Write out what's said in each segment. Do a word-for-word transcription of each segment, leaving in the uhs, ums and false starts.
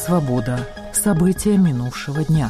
«Свобода». События минувшего дня.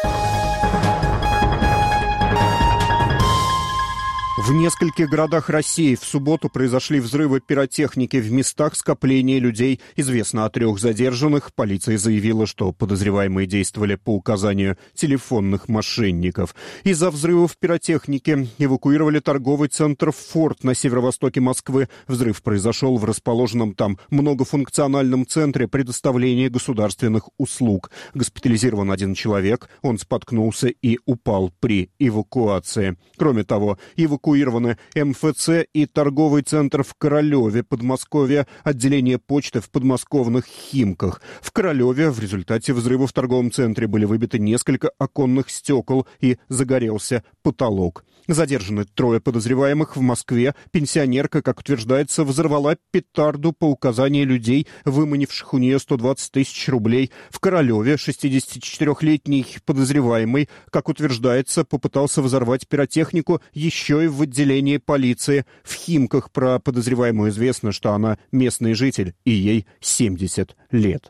В нескольких городах России в субботу произошли взрывы пиротехники в местах скопления людей. Известно о трех задержанных. Полиция заявила, что подозреваемые действовали по указанию телефонных мошенников. Из-за взрывов пиротехники эвакуировали торговый центр «Форт» на северо-востоке Москвы. Взрыв произошел в расположенном там многофункциональном центре предоставления государственных услуг. Госпитализирован один человек. Он споткнулся и упал при эвакуации. Кроме того, эвакуировали Эвакуированы эм эф цэ и торговый центр в Королеве, Подмосковье, отделение почты в подмосковных Химках. В Королеве в результате взрыва в торговом центре были выбиты несколько оконных стекол и загорелся потолок. Задержаны трое подозреваемых. В Москве пенсионерка, как утверждается, взорвала петарду по указанию людей, выманивших у нее сто двадцать тысяч рублей. В Королеве шестидесятичетырехлетний подозреваемый, как утверждается, попытался взорвать пиротехнику еще и в отделении полиции. В Химках про подозреваемую известно, что она местный житель и ей семьдесят лет.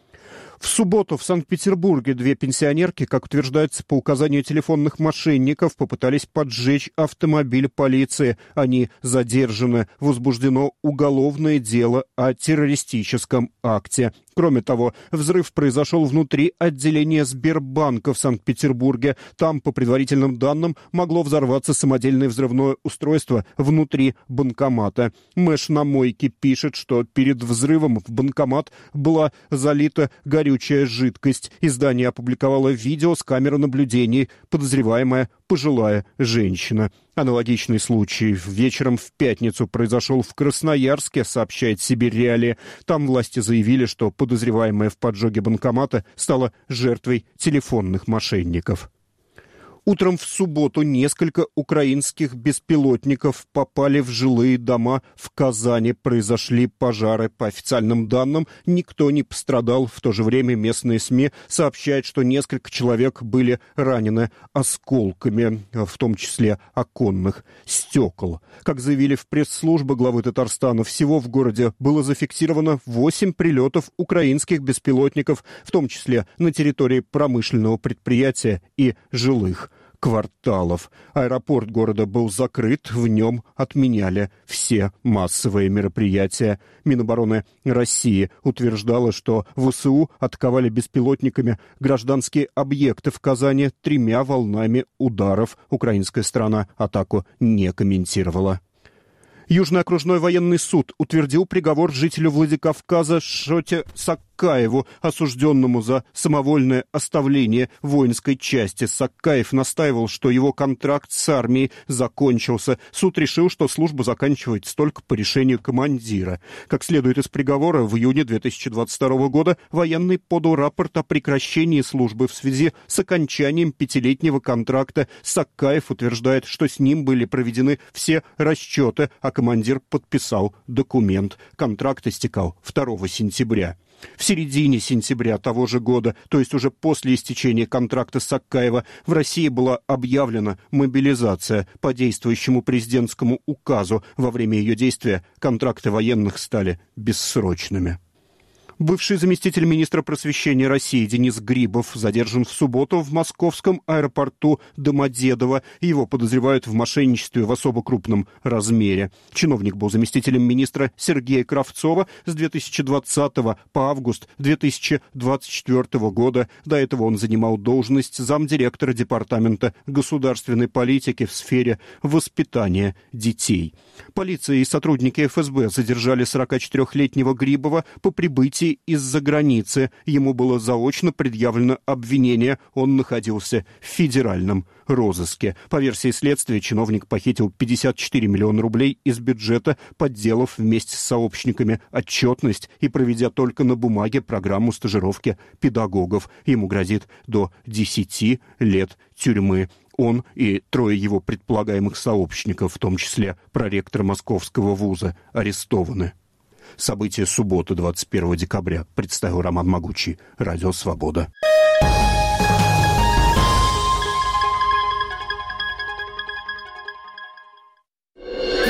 В субботу в Санкт-Петербурге две пенсионерки, как утверждается по указанию телефонных мошенников, попытались поджечь автомобиль полиции. Они задержаны. Возбуждено уголовное дело о террористическом акте. Кроме того, взрыв произошел внутри отделения Сбербанка в Санкт-Петербурге. Там, по предварительным данным, могло взорваться самодельное взрывное устройство внутри банкомата. Мэш на мойке пишет, что перед взрывом в банкомат была залита горючая жидкость. Издание опубликовало видео с камеры наблюдений. Подозреваемая пожилая женщина. Аналогичный случай вечером в пятницу произошел в Красноярске, сообщает Сибирь Реалии. Там власти заявили, что подозреваемая в поджоге банкомата стала жертвой телефонных мошенников. Утром в субботу несколько украинских беспилотников попали в жилые дома в Казани. Произошли пожары. По официальным данным, никто не пострадал. В то же время местные СМИ сообщают, что несколько человек были ранены осколками, в том числе оконных стекол. Как заявили в пресс-службе главы Татарстана, всего в городе было зафиксировано восемь прилетов украинских беспилотников, в том числе на территории промышленного предприятия и жилых кварталов. Аэропорт города был закрыт, в нем отменяли все массовые мероприятия. Минобороны России утверждала, что ВСУ атаковали беспилотниками гражданские объекты в Казани тремя волнами ударов. Украинская сторона атаку не комментировала. Южный окружной военный суд утвердил приговор жителю Владикавказа Шоте Саккаеву, осужденному за самовольное оставление воинской части. Саккаев настаивал, что его контракт с армией закончился. Суд решил, что служба заканчивается только по решению командира. Как следует из приговора, в июне две тысячи двадцать второго года военный подал рапорт о прекращении службы в связи с окончанием пятилетнего контракта. Саккаев утверждает, что с ним были проведены все расчеты, а командир подписал документ. Контракт истекал второго сентября. В середине сентября того же года, то есть уже после истечения контракта Саккаева, в России была объявлена мобилизация по действующему президентскому указу. Во время ее действия контракты военных стали бессрочными. Бывший заместитель министра просвещения России Денис Грибов задержан в субботу в московском аэропорту Домодедово. Его подозревают в мошенничестве в особо крупном размере. Чиновник был заместителем министра Сергея Кравцова с две тысячи двадцатого по август две тысячи двадцать четвёртого года. До этого он занимал должность замдиректора Департамента государственной политики в сфере воспитания детей. Полиция и сотрудники эф эс бэ задержали сорокачетырехлетнего Грибова по прибытии из-за границы. Ему было заочно предъявлено обвинение. Он находился в федеральном розыске. По версии следствия, чиновник похитил пятьдесят четыре миллиона рублей из бюджета, подделав вместе с сообщниками отчетность и проведя только на бумаге программу стажировки педагогов. Ему грозит до десяти лет тюрьмы. Он и трое его предполагаемых сообщников, в том числе проректор Московского вуза, арестованы. События субботы, двадцать первого декабря, представил Роман Могучий. Радио «Свобода».